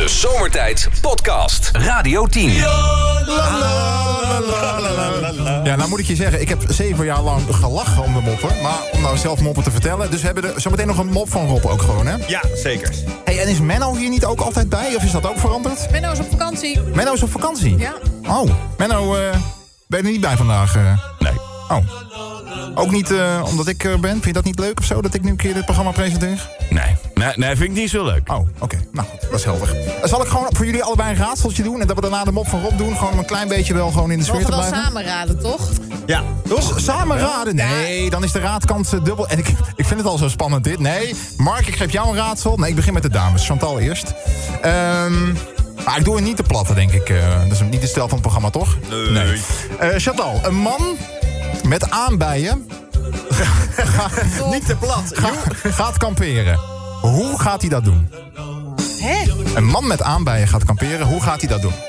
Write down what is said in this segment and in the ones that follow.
De Zomertijd Podcast. Radio 10. Ja, nou moet ik je zeggen, ik heb 7 jaar lang gelachen om de moppen. Maar om nou zelf moppen te vertellen. Dus we hebben er zometeen nog een mop van Rob ook gewoon, hè? Ja, zeker. Hey, en is Menno hier niet ook altijd bij? Of is dat ook veranderd? Menno is op vakantie. Menno is op vakantie? Ja. Oh, Menno, ben je er niet bij vandaag? Nee. Oh. Ook niet omdat ik er ben? Vind je dat niet leuk of zo, dat ik nu een keer dit programma presenteer? Nee, vind ik niet zo leuk. Oh, oké. Nou goed, dat is helder. Zal ik gewoon voor jullie allebei een raadseltje doen... en dat we daarna de mop van Rob doen? Gewoon om een klein beetje wel gewoon in de sfeer te Mogen we blijven? wel samen raden, toch? Ja, toch? Samen raden? Nee, dan is de raadkans dubbel. En ik vind het al zo spannend dit. Nee, Mark, ik geef jou een raadsel. Nee, ik begin met de dames. Chantal eerst. Maar ik doe het niet te platte, denk ik. Dat is niet de stijl van het programma, toch? Nee. Chantal, een man met aanbijen... niet te plat. Gaat kamperen. Hoe gaat hij dat doen? Hè? Een man met aanbijen gaat kamperen. Hoe gaat hij dat doen?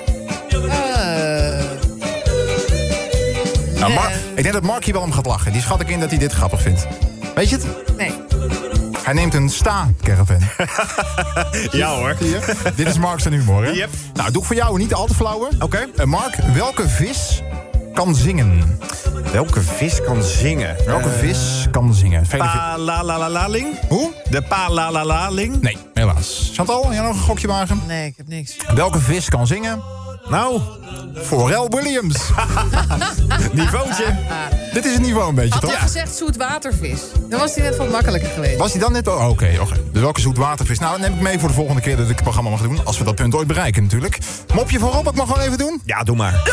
Nou, ik denk dat Mark hier wel om gaat lachen. Die schat ik in dat hij dit grappig vindt. Weet je het? Nee. Hij neemt een sta-caravan. Ja hoor. Dit is Mark's humor, hè? Yep. Nou, doe ik voor jou niet al te flauwe. Oké. Mark, welke vis kan zingen? Welke vis kan zingen? Welke vis kan zingen? Pa-la-la-la-ling? Hoe? De pa-la-la-la-ling? Nee, helaas. Chantal, jij nog een gokje wagen? Nee, ik heb niks. Welke vis kan zingen? Nou, Pharrell Williams. niveautje. Dit is het niveau een beetje, Had toch? hij gezegd zoetwatervis? Dan was hij net wat makkelijker geweest. Was hij dan net... Oh, oké. Dus welke zoetwatervis? Nou, dat neem ik mee voor de volgende keer dat ik het programma mag doen. Als we dat punt ooit bereiken, natuurlijk. Mopje voor Rob, ik mag gewoon even doen? Ja, doe maar.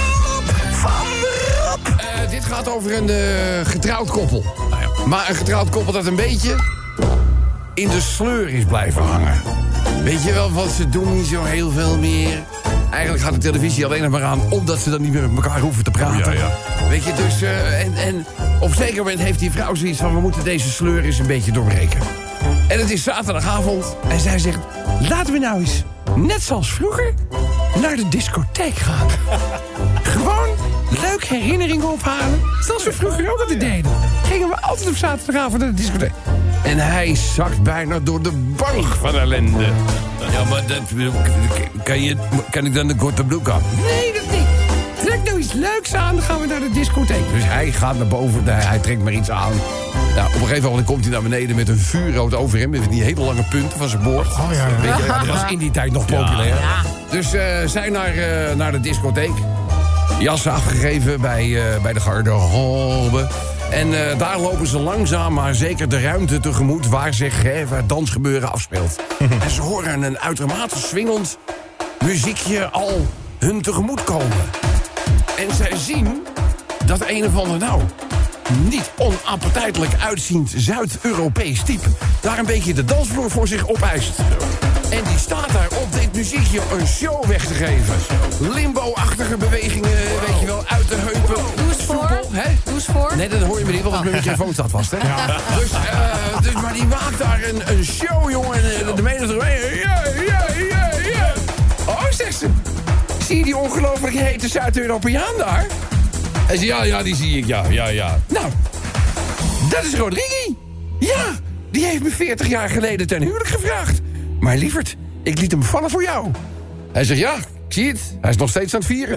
Dit gaat over een getrouwd koppel. Maar een getrouwd koppel dat een beetje in de sleur is blijven hangen. Weet je wel, want ze doen niet zo heel veel meer. Eigenlijk gaat de televisie alleen nog maar aan... omdat ze dan niet meer met elkaar hoeven te praten. Ja. Weet je, dus... en op een zeker moment heeft die vrouw zoiets van... we moeten deze sleur eens een beetje doorbreken. En het is zaterdagavond en zij zegt... laten we nou eens, net zoals vroeger... naar de discotheek gaan. Gewoon leuke herinneringen ophalen. Zoals we vroeger ook altijd deden. Gingen we altijd op zaterdagavond naar de discotheek. En hij zakt bijna door de bank van ellende. Ja, maar dat... Kan ik dan de korte broek aan? Nee, dat niet. Trek nou iets leuks aan, dan gaan we naar de discotheek. Dus hij gaat naar boven, hij trekt maar iets aan. Nou, op een gegeven moment komt hij naar beneden met een vuurrood overhemd... met die hele lange punten van zijn boord. Oh, ja. Weet je, dat was in die tijd nog populair. Ja. Dus zij naar de discotheek. Jassen afgegeven bij de garderobe. En daar lopen ze langzaam maar zeker de ruimte tegemoet... waar zich het dansgebeuren afspeelt. En ze horen een uitermate swingend muziekje al hun tegemoet komen. En zij zien dat een of ander niet onappetijtelijk uitziend Zuid-Europees type... daar een beetje de dansvloer voor zich opeist. En die staat daar op dit muziekje een show weg te geven. Limbo-achtige bewegingen, weet je wel, uit de heupen. Doe eens voor. Soepel, hè? Doe eens voor. Nee, dat hoor je me niet, want het mijn microfoon staat vast, hè? Ja. Dus, maar die maakt daar een show, jongen. En de menigte eromheen. Ja. Oh, zegt ze. Zie je die ongelooflijk hete Zuid-Europeaan daar? Hij zegt, ja, die zie ik, ja. Nou, dat is Rodrigui. Ja, die heeft me 40 jaar geleden ten huwelijk gevraagd. Maar lieverd, ik liet hem vallen voor jou. Hij zegt, ja, ik zie het. Hij is nog steeds aan het vieren.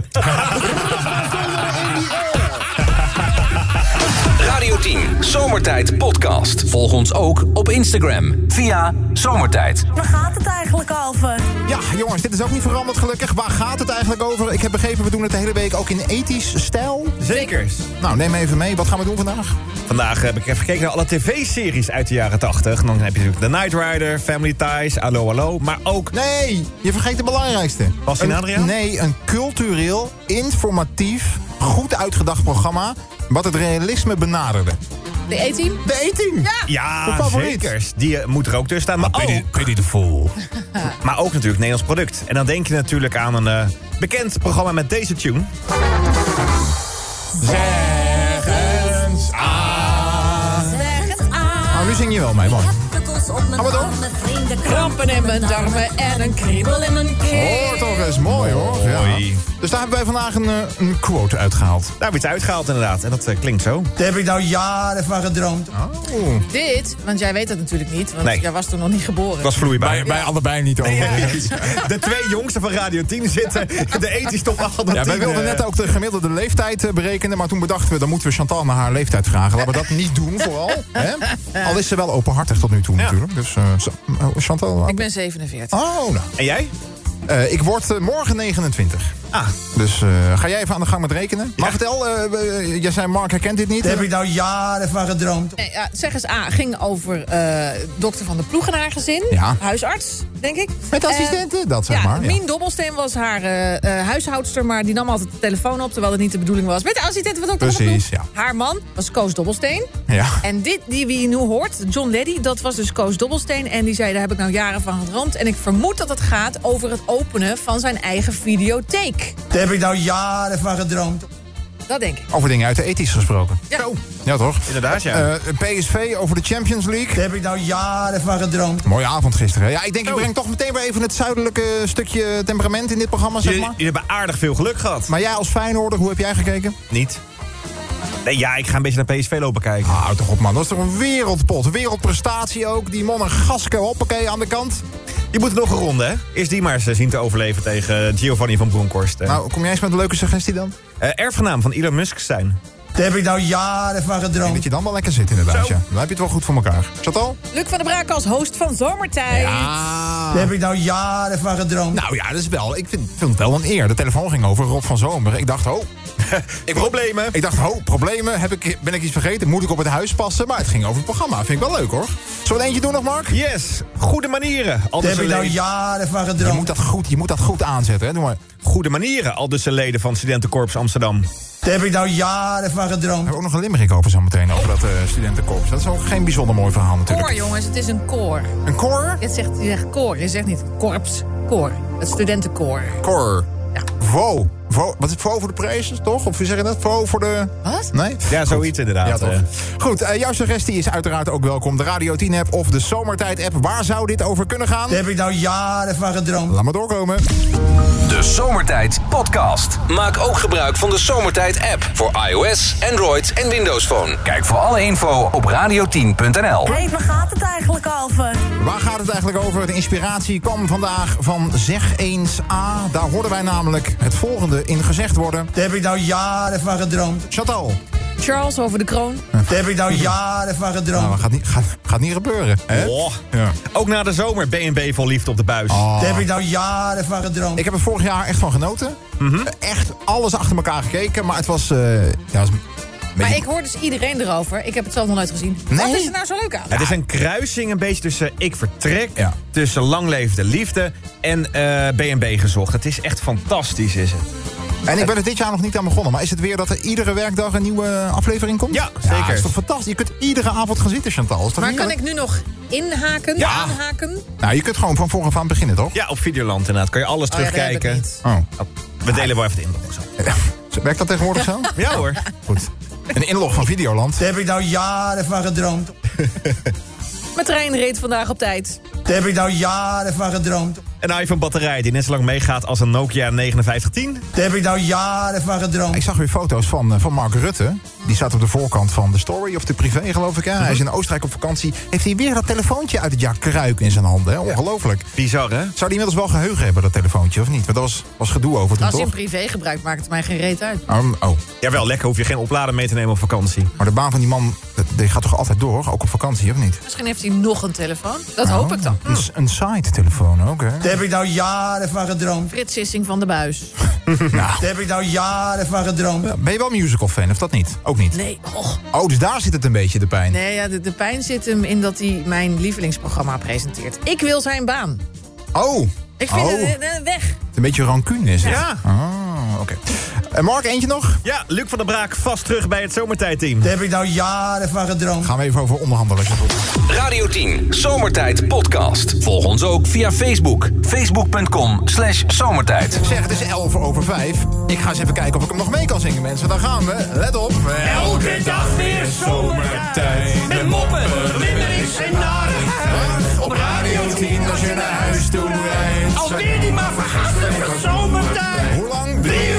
Radio 10 Zomertijd Podcast. Volg ons ook op Instagram via Zomertijd. Waar gaat het eigenlijk over? Ja, jongens, dit is ook niet veranderd gelukkig. Waar gaat het eigenlijk over? Ik heb begrepen, we doen het de hele week ook in ethisch stijl. Zekers. Nou, neem me even mee. Wat gaan we doen vandaag? Vandaag heb ik even gekeken naar alle tv-series uit de jaren 80. Dan heb je natuurlijk The Knight Rider, Family Ties, Hallo, maar ook... Nee, je vergeet de belangrijkste. Was die Adriaan? Nee, een cultureel, informatief, goed uitgedacht programma... wat het realisme benaderde. De E-team? De E-team! Ja. Ja, Mijn favoriet. zekers. Die moet er ook tussen staan. Maar ook, Pity the Fool. maar ook natuurlijk Nederlands product. En dan denk je natuurlijk aan een bekend programma met deze tune. Zeg eens aan. Zeg het aan. Nou, nu zing je wel mee, man. Gaan we door? Krampen in mijn darmen en een kriebel in mijn keel. Hoor toch eens, mooi hoor. Ja. Hoi. Dus daar hebben wij vandaag een quote uitgehaald. Daar heb je iets uitgehaald inderdaad. En dat klinkt zo. Daar heb ik nou jaren van gedroomd. Oh. Dit, want jij weet dat natuurlijk niet, want Nee. jij was toen nog niet geboren. Het was vloeibaar. Bij allebei niet overigens. De 2 jongsten van Radio 10 zitten de ethisch top 8 Ja, wij wilden net ook de gemiddelde leeftijd berekenen, maar toen bedachten we, dan moeten we Chantal naar haar leeftijd vragen. Laten we dat niet doen vooral. Hè? Al is ze wel openhartig tot nu toe natuurlijk. Dus Chantal... Ik ben 47. Oh, nou. En jij? Ik word morgen 29. Ah, Dus ga jij even aan de gang met rekenen? Maar vertel, jij zei Mark herkent dit niet. Daar heb ik nou jaren van gedroomd. Nee, ja, zeg eens A, ging over dokter van de Ploegenaar gezin. Ja. Huisarts, denk ik. Met assistenten, dat zeg ja, maar. Ja. Mien Dobbelsteen was haar huishoudster, maar die nam altijd de telefoon op, terwijl het niet de bedoeling was. Met de assistent van dokter van de Precies, Ploeg. ja. Haar man was Koos Dobbelsteen. Ja. En dit, wie je nu hoort, John Leddy, dat was dus Koos Dobbelsteen. En die zei, daar heb ik nou jaren van gedroomd. En ik vermoed dat het gaat over het openen van zijn eigen videotheek. Daar heb ik nou jaren van gedroomd. Dat denk ik. Over dingen uit de ethisch gesproken. Ja. Ja, toch? inderdaad ja. PSV over de Champions League. Daar heb ik nou jaren van gedroomd. Mooie avond gisteren. Ja, ik denk, ik breng toch meteen weer even het zuidelijke stukje temperament in dit programma, zeg maar. Jullie hebben aardig veel geluk gehad. Maar jij als Feyenoorder, hoe heb jij gekeken? Niet? Nee, ja, ik ga een beetje naar PSV lopen kijken. Nou, toch op man. Dat is toch een wereldpot. Wereldprestatie ook. Die man een gasken, hoppakee, aan de kant. Je moet er nog een ronde, hè? Eerst die maar eens zien te overleven tegen Giovanni van Bronckhorst. Nou, kom jij eens met een leuke suggestie dan? Erfgenaam van Elon Musk zijn. Daar heb ik nou jaren van Ik denk gedroomd. dat je dan wel lekker zit inderdaad, Zo. ja. Dan heb je het wel goed voor elkaar. Chantal? Luc van der Braak als host van Zomertijd. Daar heb ik nou jaren van gedroomd. Nou ja, dat is wel. Ik vind het wel een eer. De telefoon ging over Rob van Zomer. Ik dacht, Problemen. Ik dacht, problemen. Ben ik iets vergeten? Moet ik op het huis passen? Maar het ging over het programma. Vind ik wel leuk, hoor. Zullen we eentje doen nog, Mark? Yes, goede manieren. Al Daar dus heb ik een nou leden- jaren van Je gedroomd. moet dat goed aanzetten, hè. Doe maar. Goede manieren. Al dus de leden van Studentenkorps Amsterdam. Daar heb ik nou jaren van gedroomd. We hebben ook nog een limerick over zo meteen. Over dat studentenkorps. Dat is ook geen bijzonder mooi verhaal natuurlijk. Koor, jongens, het is een koor. Een koor? Je zegt koor, je zegt niet korps, koor. Het studentenkoor. Koor. Ja. Vo. Wat is Vo voor de prijzen, toch? Of hoe zeg je dat? Vo voor de... Wat? Nee? Ja, zoiets inderdaad. Ja, toch. Goed, jouw suggestie is uiteraard ook welkom. De Radio 10-app of de Zomertijd-app. Waar zou dit over kunnen gaan? Daar heb ik nou jaren van gedroomd. Laat maar doorkomen. De Zomertijd Podcast. Maak ook gebruik van de Zomertijd app voor iOS, Android en Windows Phone. Kijk voor alle info op radio10.nl. Hé, waar gaat het eigenlijk over? Waar gaat het eigenlijk over? De inspiratie kwam vandaag van Zeg eens A. Daar hoorden wij namelijk het volgende in gezegd worden. Daar heb ik nou jaren van gedroomd. Chantal. Charles over de kroon. Daar heb ik nou jaren van Nou, gedroomd. gaat niet gebeuren. Hè? Oh. Ja. Ook na de zomer B&B vol liefde op de buis. Oh. Daar heb ik nou jaren van gedroomd. Ik heb er vorig jaar echt van genoten. Echt alles achter elkaar gekeken. Maar het was... Maar ik hoor dus iedereen erover. Ik heb het zelf nog nooit gezien. Nee. Wat is er nou zo leuk aan? Het is een kruising een beetje tussen Ik Vertrek, Ja. tussen Lang Leefde de Liefde en B&B gezocht. Het is echt fantastisch, is het. En ik ben er dit jaar nog niet aan begonnen. Maar is het weer dat er iedere werkdag een nieuwe aflevering komt? Ja, zeker. dat is toch fantastisch? Je kunt iedere avond gaan zitten, Chantal. Is toch Maar kan heerlijk? ik nu nog inhaken, Ja. aanhaken? Nou, je kunt gewoon van vooraf aan beginnen, toch? Ja, op Videoland inderdaad. Kan je alles Oh ja, dat heb ik terugkijken. niet. Oh. We delen wel even de inlog zo. Werkt dat tegenwoordig zo? Ja hoor. Goed. Een inlog van Videoland. Daar heb ik nou jaren van gedroomd. Mijn trein reed vandaag op tijd. Daar heb ik nou jaren van gedroomd. Een iPhone batterij die net zo lang meegaat als een Nokia 5910. Daar heb ik nou jaren van gedroomd. Ik zag weer foto's van Mark Rutte. Die staat op de voorkant van de story of de privé, geloof ik. Hè? Hij is in Oostenrijk op vakantie. Heeft hij weer dat telefoontje uit het jaar kruik in zijn handen. Hè? Ongelooflijk. Bizar, hè? Zou die inmiddels wel geheugen hebben, dat telefoontje, of niet? Want dat was gedoe over toen, Als je toch? hem privé gebruikt, maakt het mij geen reet uit. Oh. Jawel, lekker. Hoef je geen oplader mee te nemen op vakantie. Maar de baan van die man, die gaat toch altijd door? Ook op vakantie, of niet? Misschien heeft hij nog een telefoon. Dat hoop ik dan. Een side-telefoon ook, hè? Daar heb ik nou jaren van gedroomd. Frits Sissing van de Buis. Daar heb ik nou jaren van gedroomd. Ben je wel musical-fan, of dat niet? Ook niet? Nee, och. Oh, dus daar zit het een beetje, de pijn. Nee, ja, de pijn zit hem in dat hij mijn lievelingsprogramma presenteert. Ik wil zijn baan. Oh. Ik vind Oh. het weg. Een beetje rancune is het. Ja. Ah, oké. Mark, eentje nog? Ja, Luc van der Braak vast terug bij het Zomertijdteam. Daar heb ik nou jaren van gedroomd. Gaan we even over onderhandelen. als je het goed vindt. Radio 10 Zomertijd Podcast. Volg ons ook via Facebook. Facebook.com/zomertijd. Zeg, het is 5:11. Ik ga eens even kijken of ik hem nog mee kan zingen, mensen. Daar gaan we. Let op. Elke dag weer zomertijd. Met moppen, limmerings en narigheid. Op Radio 10 als je naar huis toe rijdt. Alweer die maar vergastige zomertijd. Hoe lang? 3 uur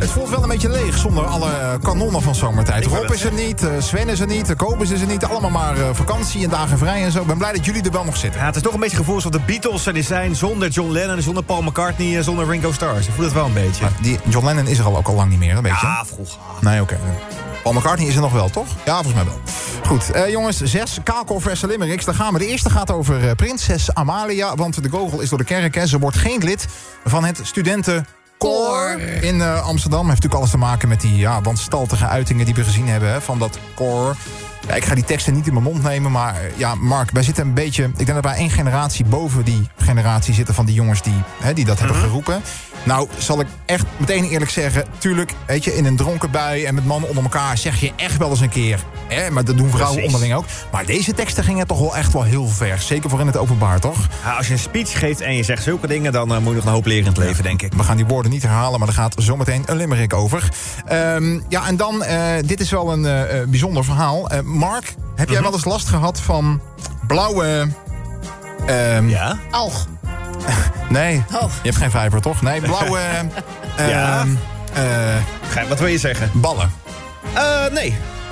Het voelt wel een beetje leeg zonder alle kanonnen van zomertijd. Rob is er niet, Sven is er niet, Kobus is er niet. Allemaal maar vakantie en dagen vrij en zo. Ik ben blij dat jullie er wel nog zitten. Ja, het is toch een beetje gevoel alsof de Beatles er zijn zonder John Lennon, zonder Paul McCartney, zonder Ringo Starr. Ik voel het wel een beetje. Maar John Lennon is er ook al lang niet meer, dat weet je. Ja, vroeger. Nee, oké. Paul McCartney is er nog wel, toch? Ja, volgens mij wel. Goed, jongens, 6 kaalkorverse limericks. Daar gaan we. De eerste gaat over prinses Amalia. Want de kogel is door de kerk. Hè. Ze wordt geen lid van het studentenkoor in Amsterdam. Heeft natuurlijk alles te maken met die wanstaltige uitingen die we gezien hebben hè, van dat koor. Ja, ik ga die teksten niet in mijn mond nemen, maar Mark, wij zitten een beetje... Ik denk dat wij 1 generatie boven die generatie zitten van die jongens die dat hebben geroepen. Nou, zal ik echt meteen eerlijk zeggen... Tuurlijk, weet je, in een dronken bui en met mannen onder elkaar... zeg je echt wel eens een keer. Hè? Maar dat doen vrouwen onderling ook. Maar deze teksten gingen toch wel echt wel heel ver. Zeker voor in het openbaar, toch? Ja, als je een speech geeft en je zegt zulke dingen... dan moet je nog een hoop leren in het leven, denk ik. We gaan die woorden niet herhalen, maar er gaat zometeen een limerick over. En dan, dit is wel een bijzonder verhaal. Mark, heb jij wel eens last gehad van blauwe... ja? Alg. Nee, je hebt geen vijver, toch? Nee, blauwe... Wat wil je zeggen? Ballen. Nee.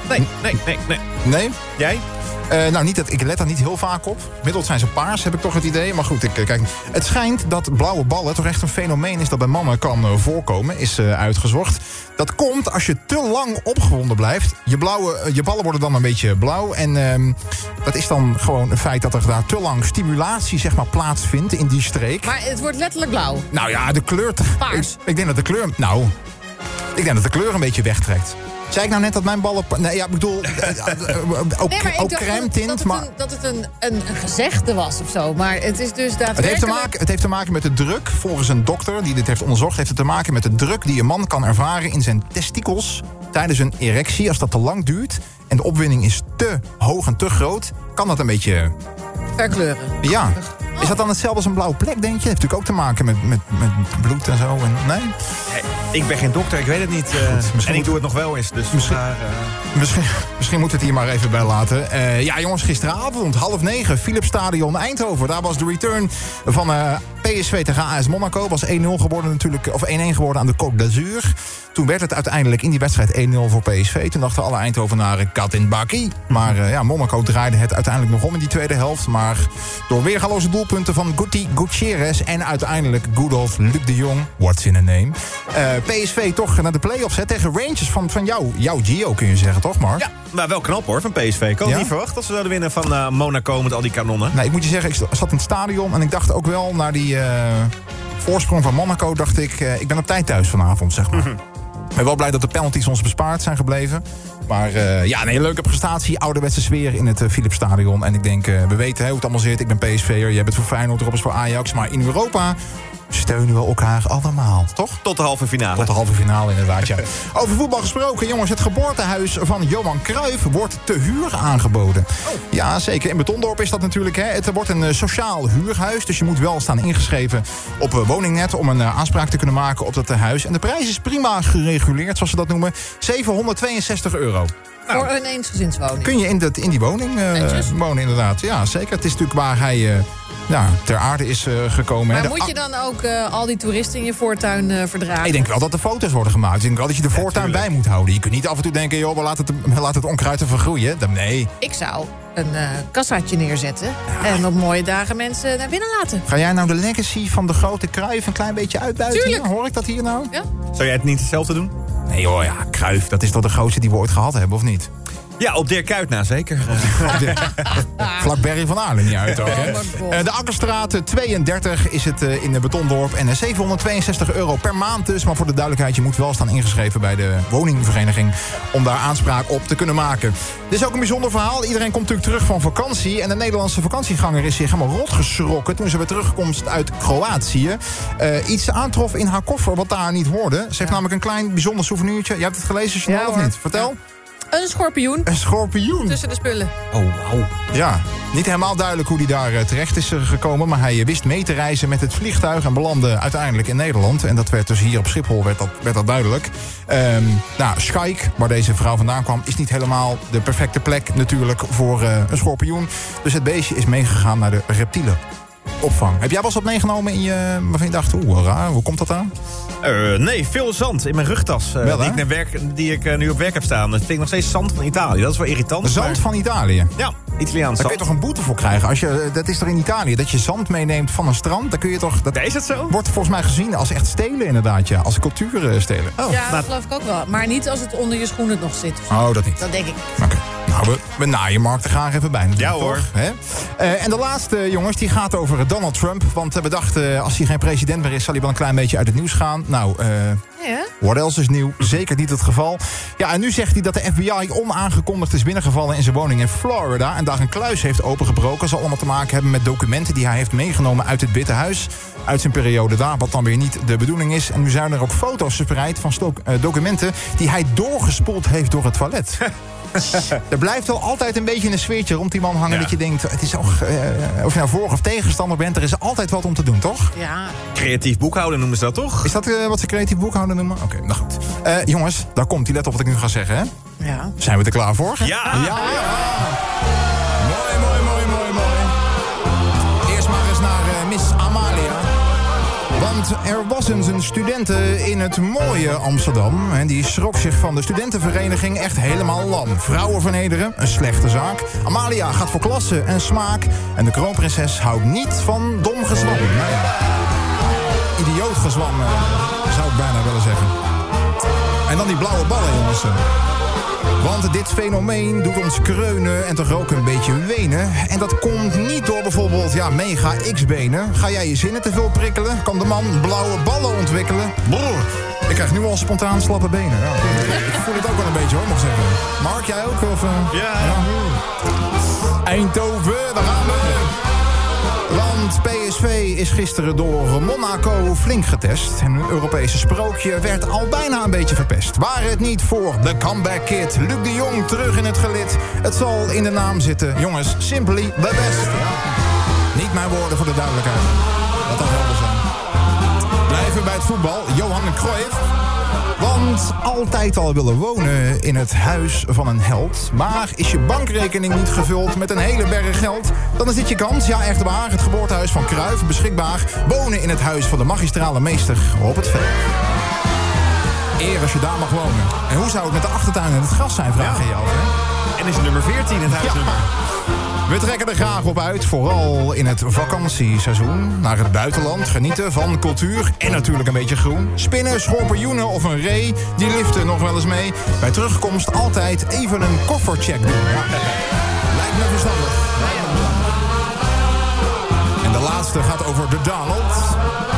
Nee? Jij? Nou, ik let daar niet heel vaak op. Gemiddeld zijn ze paars, heb ik toch het idee. Maar goed, kijk. Het schijnt dat blauwe ballen toch echt een fenomeen is... dat bij mannen kan voorkomen, is uitgezocht. Dat komt als je te lang opgewonden blijft. Je ballen worden dan een beetje blauw. En dat is dan gewoon een feit dat er daar te lang stimulatie zeg maar, plaatsvindt in die streek. Maar het wordt letterlijk blauw. Nou ja, de kleur... Paars. Ik denk dat de kleur... Nou, ik denk dat de kleur een beetje wegtrekt. Zei ik nou net dat mijn ballen... Nee, ja, ik bedoel... ook crème tint, dat het een gezegde was of zo. Maar het is dus daadwerkelijk... Het heeft te maken met de druk. Volgens een dokter die dit heeft onderzocht... heeft het te maken met de druk die een man kan ervaren... in zijn testikels tijdens een erectie. Als dat te lang duurt en de opwinding is te hoog en te groot... kan dat een beetje... verkleuren. Ja. Is dat dan hetzelfde als een blauwe plek, denk je? Heeft natuurlijk ook te maken met bloed en zo. Nee? Ik ben geen dokter, ik weet het niet. En ik doe het nog wel eens. Dus misschien moeten we het hier maar even bij laten. Jongens, gisteravond, 20:30, Philipsstadion Eindhoven. Daar was de return van PSV tegen AS Monaco. Was 1-0 geworden natuurlijk, of 1-1 geworden aan de Côte d'Azur. Toen werd het uiteindelijk in die wedstrijd 1-0 voor PSV. Toen dachten alle Eindhovenaren kat in bakkie. Maar Monaco draaide het uiteindelijk nog om in die tweede helft. Maar door weergaloze doelpunten van Guti Gutierrez... en uiteindelijk good old Luc de Jong, what's in a name... PSV toch naar de play-offs tegen Rangers van jouw Gio, kun je zeggen, toch Mark? Ja, maar wel knap hoor, van PSV. Ik had niet verwacht dat ze zouden winnen van Monaco met al die kanonnen. Nee, ik moet je zeggen, ik zat in het stadion en ik dacht ook wel... naar die voorsprong van Monaco dacht ik ben op tijd thuis vanavond, zeg maar. Ik ben wel blij dat de penalties ons bespaard zijn gebleven. Maar een leuke prestatie. Ouderwetse sfeer in het Philipsstadion. En ik denk, we weten hoe het allemaal zit. Ik ben PSV'er, jij bent voor Feyenoord, Rob is voor Ajax. Maar in Europa steunen we elkaar allemaal, toch? Tot de halve finale. Tot de halve finale, inderdaad, ja. Over voetbal gesproken, jongens. Het geboortehuis van Johan Cruijff wordt te huur aangeboden. Ja, zeker. In Betondorp is dat natuurlijk. Hè. Het wordt een sociaal huurhuis. Dus je moet wel staan ingeschreven op Woningnet... om een aanspraak te kunnen maken op dat huis. En de prijs is prima gereguleerd, zoals ze dat noemen. €762. Voor een eensgezinswoning. Kun je in die woning wonen, inderdaad. Ja, zeker. Het is natuurlijk waar hij... ter aarde is gekomen. Maar moet je dan ook al die toeristen in je voortuin verdragen? Ik denk wel dat er foto's worden gemaakt. Ik denk wel dat je de voortuin bij moet houden. Je kunt niet af en toe denken, joh, we laten het onkruid er vergroeien. Nee. Ik zou een kassaatje neerzetten en op mooie dagen mensen naar binnen laten. Ga jij nou de legacy van de grote Cruijff een klein beetje uitbuiten? Tuurlijk. Hoor ik dat hier nou? Ja. Zou jij het niet hetzelfde doen? Nee joh, ja, Cruijff, dat is toch de grootste die we ooit gehad hebben, of niet? Ja, op Dirk Kuyt na, zeker. Vlak Berry van Aarlen niet uit ook, hè? De Akkerstraat 32 is het in de Betondorp. En €762 per maand dus. Maar voor de duidelijkheid, je moet wel staan ingeschreven bij de woningvereniging... om daar aanspraak op te kunnen maken. Dit is ook een bijzonder verhaal. Iedereen komt natuurlijk terug van vakantie. En de Nederlandse vakantieganger is zich helemaal rot geschrokken... toen ze bij terugkomst uit Kroatië iets aantrof in haar koffer wat daar niet hoorde. Ze heeft namelijk een klein bijzonder souvenirtje. Je hebt het gelezen, Chanel, of niet? Vertel. Ja. Een schorpioen. Een schorpioen? Tussen de spullen. Oh, wauw. Ja, niet helemaal duidelijk hoe hij daar terecht is gekomen... maar hij wist mee te reizen met het vliegtuig... en belandde uiteindelijk in Nederland. En dat werd dus hier op Schiphol werd dat duidelijk. Schaik, waar deze vrouw vandaan kwam... is niet helemaal de perfecte plek natuurlijk voor een schorpioen. Dus het beestje is meegegaan naar de reptielenopvang. Heb jij wel eens wat meegenomen in je... waarvan je dacht, raar, hoe komt dat aan? Nee, veel zand in mijn rugtas. Wel, die ik nu op werk heb staan. Dat vind ik nog steeds zand van Italië. Dat is wel irritant. Zand van Italië? Ja, Italiaans Daar zand. kun je toch een boete voor krijgen? Dat is toch in Italië? Dat je zand meeneemt van een strand? Dan kun je toch... Is dat zo? Wordt volgens mij gezien als echt stelen inderdaad, ja. Als cultuur stelen. Ja, dat geloof ik ook wel. Maar niet als het onder je schoenen nog zit. Oh, dat niet. Dat denk ik. Oké. Nou, we naaien Mark er graag even bij. Ja, hoor. Toch? Hè? En de laatste, jongens, die gaat over Donald Trump. Want we dachten, als hij geen president meer is, zal hij wel een klein beetje uit het nieuws gaan. Nou, what else is nieuw? Zeker niet het geval. Ja, en nu zegt hij dat de FBI onaangekondigd is binnengevallen in zijn woning in Florida. En daar een kluis heeft opengebroken. Zal allemaal te maken hebben met documenten die hij heeft meegenomen uit het Witte Huis. Uit zijn periode daar, wat dan weer niet de bedoeling is. En nu zijn er ook foto's verspreid van documenten die hij doorgespoeld heeft door het toilet. Er blijft wel altijd een beetje een sfeertje rond die man hangen. Ja. Dat je denkt, het is ook, of je nou voor- of tegenstander bent, er is altijd wat om te doen, toch? Ja. Creatief boekhouden noemen ze dat toch? Is dat wat ze creatief boekhouden noemen? Oké, nou goed. Jongens, daar komt hij. Let op wat ik nu ga zeggen, hè? Ja. Zijn we er klaar voor? Ja! Ja! Mooi. Eerst maar eens naar Miss Amalia. Want er was eens een studente in het mooie Amsterdam. En die schrok zich van de studentenvereniging echt helemaal lam. Vrouwen vernederen, een slechte zaak. Amalia gaat voor klasse en smaak. En de kroonprinses houdt niet van dom gezwam. Nou ja, idioot gezwam, zou ik bijna willen zeggen. En dan die blauwe ballen, jongens. Want dit fenomeen doet ons kreunen en toch ook een beetje wenen. En dat komt niet door bijvoorbeeld mega X-benen. Ga jij je zinnen te veel prikkelen? Kan de man blauwe ballen ontwikkelen? Broer, ik krijg nu al spontaan slappe benen. Ja, ik voel het ook wel een beetje hoor, moet ik zeggen. Mark, jij ook? Of, Ja. Eindhoven, daar gaan we. Want PSV is gisteren door Monaco flink getest. En een Europese sprookje werd al bijna een beetje verpest. Waar het niet voor de comeback kid Luc de Jong terug in het gelid. Het zal in de naam zitten. Jongens, simply the best. Ja. Niet mijn woorden voor de duidelijkheid. Laat dat helder zijn. Blijven bij het voetbal. Johan Cruijff. Want altijd al willen wonen in het huis van een held. Maar is je bankrekening niet gevuld met een hele berg geld? Dan is dit je kans. Ja, echt waar. Het geboortehuis van Cruijff beschikbaar. Wonen in het huis van de magistrale meester op het veld. Eer als je daar mag wonen. En hoe zou het met de achtertuin en het gras zijn, vraag je je af, hè? En is het nummer 14 het huisnummer? We trekken er graag op uit, vooral in het vakantieseizoen. Naar het buitenland, genieten van cultuur en natuurlijk een beetje groen. Spinnen, schorpioenen of een ree, die liften nog wel eens mee. Bij terugkomst altijd even een koffercheck doen. Ja. Lijkt me verstandig. En de laatste gaat over de Donald.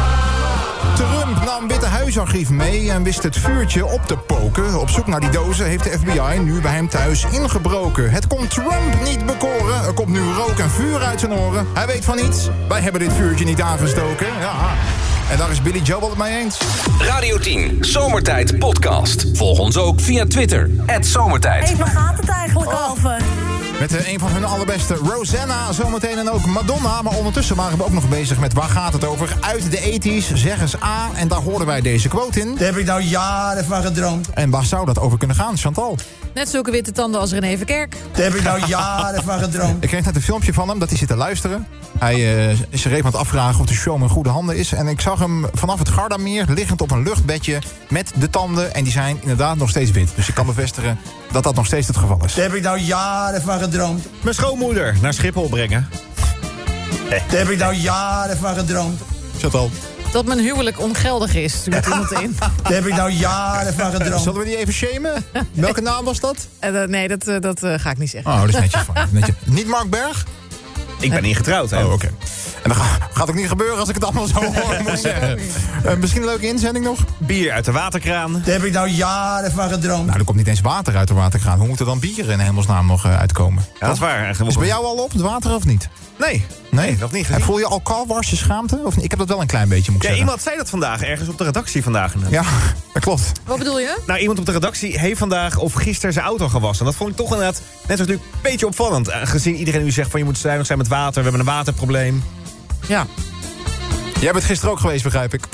Trump nam Witte Huisarchief mee en wist het vuurtje op te poken. Op zoek naar die dozen heeft de FBI nu bij hem thuis ingebroken. Het kon Trump niet bekoren. Er komt nu rook en vuur uit zijn oren. Hij weet van niets. Wij hebben dit vuurtje niet aangestoken. Ja. En daar is Billy Joe wel het mee eens. Radio 10, Zomertijd Podcast. Volg ons ook via Twitter, @Zomertijd. Hey, waar gaat het eigenlijk over? Met een van hun allerbeste, Rosanna, zometeen en ook Madonna. Maar ondertussen waren we ook nog bezig met waar gaat het over. Uit de 80's, zeg eens A. En daar hoorden wij deze quote in. Daar heb ik nou jaren van gedroomd. En waar zou dat over kunnen gaan, Chantal? Net zulke witte tanden als René Verkerk. Daar heb ik nou jaren van gedroomd. Ik kreeg net een filmpje van hem dat hij zit te luisteren. Hij is er even aan het afvragen of de show in goede handen is. En ik zag hem vanaf het Gardameer liggend op een luchtbedje met de tanden. En die zijn inderdaad nog steeds wit. Dus ik kan bevestigen dat dat nog steeds het geval is. Daar heb ik nou jaren van gedroomd. Mijn schoonmoeder naar Schiphol brengen. Daar heb ik nou jaren van gedroomd. Chantal. Dat mijn huwelijk ongeldig is, stuurt iemand in. Daar heb ik nou jaren van gedroomd. Zullen we die even shamen? Welke naam was dat? Nee, dat ga ik niet zeggen. Oh, dat is netjes van je. Netjes. Niet Mark Berg? Ik ben niet getrouwd, hè? Oh, oké. En dat gaat ook niet gebeuren als ik het allemaal zo hoor, moet zeggen. Misschien een leuke inzending nog? Bier uit de waterkraan. Daar heb ik nou jaren van gedroomd. Nou, er komt niet eens water uit de waterkraan. Hoe moet er dan bier in hemelsnaam nog uitkomen? Ja, dat is waar. Is bij jou al op het water of niet? Nee, nog niet gezien. En voel je al kalwarsje schaamte? Of niet? Ik heb dat wel een klein beetje, moet ik zeggen. Iemand zei dat vandaag, ergens op de redactie vandaag. Ja, dat klopt. Wat bedoel je? Nou, iemand op de redactie heeft vandaag of gisteren zijn auto gewassen. Dat vond ik toch inderdaad, net als nu, een beetje opvallend. Gezien iedereen nu zegt van je moet zuinig zijn met water. We hebben een waterprobleem. Ja. Jij bent gisteren ook geweest, begrijp ik.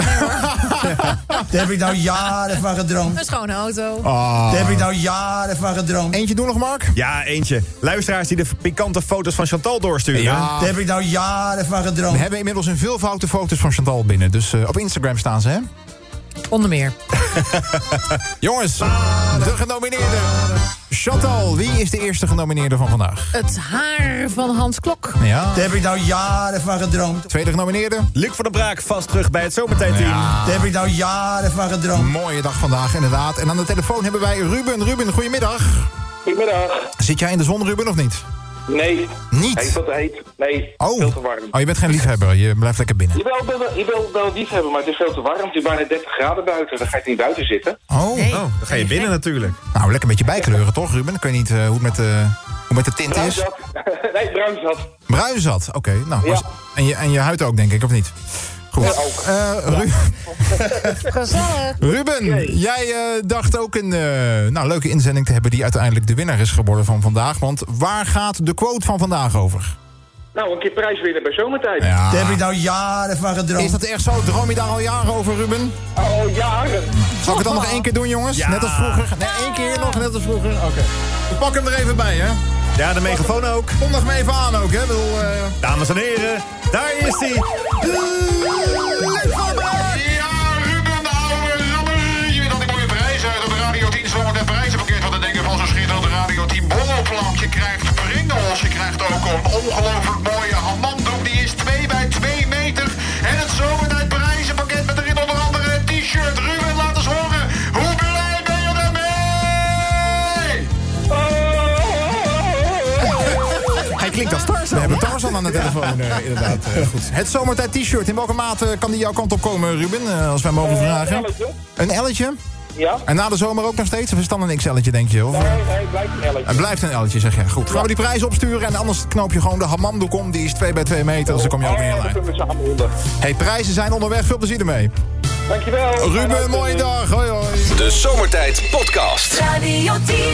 Daar heb ik nou jaren van gedroomd. Een schone auto. Daar heb ik nou jaren van gedroomd. Eentje doen nog, Mark? Ja, eentje. Luisteraars die de pikante foto's van Chantal doorsturen. Ja. Daar heb ik nou jaren van gedroomd. We hebben inmiddels een veelvoud de foto's van Chantal binnen. Dus op Instagram staan ze, hè? Onder meer. Jongens, de genomineerde. Chantal, wie is de eerste genomineerde van vandaag? Het haar van Hans Klok. Ja. Daar heb ik nou jaren van gedroomd. Tweede genomineerde? Luc van der Braak vast terug bij het Zomertijdteam. Ja. Daar heb ik nou jaren van gedroomd. Mooie dag vandaag, inderdaad. En aan de telefoon hebben wij Ruben. Ruben, goedemiddag. Goedemiddag. Zit jij in de zon, Ruben, of niet? Nee. Niet? Hij is wat heet. Nee, veel te warm. Oh, je bent geen liefhebber. Je blijft lekker binnen. Je wil wel liefhebben, maar het is veel te warm. Het is bijna 30 graden buiten. Dan ga je niet buiten zitten. Oh. Nee. Dan ga je binnen natuurlijk. Nou, lekker een beetje bijkleuren, toch, Ruben? Ik weet niet hoe het met de tint is. Bruinzat. Nee, bruinzat. Bruinzat, oké. Nou, Ja. en je huid ook, denk ik, of niet? Goed. Ja, ook. Gezellig. Ruben, jij dacht ook een leuke inzending te hebben die uiteindelijk de winnaar is geworden van vandaag. Want waar gaat de quote van vandaag over? Nou, een keer prijs winnen bij Zomertijd. Ja. Daar heb ik nou jaren van gedroomd. Is dat echt zo? Droom je daar al jaren over, Ruben? Al jaren. Zal ik het dan nog één keer doen, jongens? Ja. Net als vroeger? Nee, één keer nog, net als vroeger. Oké. We pakken hem er even bij, hè? Ja, de megafoon ook. Kondig me even aan ook, hè? Dames en heren, daar is hij. Ja, Ruben, de oude rammer. Je weet al die mooie prijzen uit het Radio 10 Zomertijd prijzenpakket. Wat te denken van zo'n schitterend Radio 10 borrelplank. Je krijgt pringels, je krijgt ook een ongelooflijk mooie hamamdoek. Die is 2 bij 2 meter. En het Zomertijd prijzenpakket met erin onder andere een t-shirt. Ruben, laat eens horen. Hoe blij ben je daarmee? Hij klinkt als Tarzan. We hebben Tarzan aan de telefoon, inderdaad. Goed. Het Zomertijd t-shirt. In welke maat kan die jouw kant op komen, Ruben? Als wij mogen vragen. Een L'tje? Ja. En na de zomer ook nog steeds? Of is het dan een XL'tje, denk je? Of? Nee, het blijft een elletje. Het blijft een L'tje, zeg je. Goed. Gaan we die prijs opsturen en anders knoop je gewoon de hamamdoek om. Die is 2 bij 2 meter, dus dan kom je ook in Dan lijn. kunnen we samen onder. Hey, prijzen zijn onderweg. Veel plezier ermee. Dankjewel. Ruben, mooie dag. Hoi, hoi. De Zomertijd Podcast. Radio 10.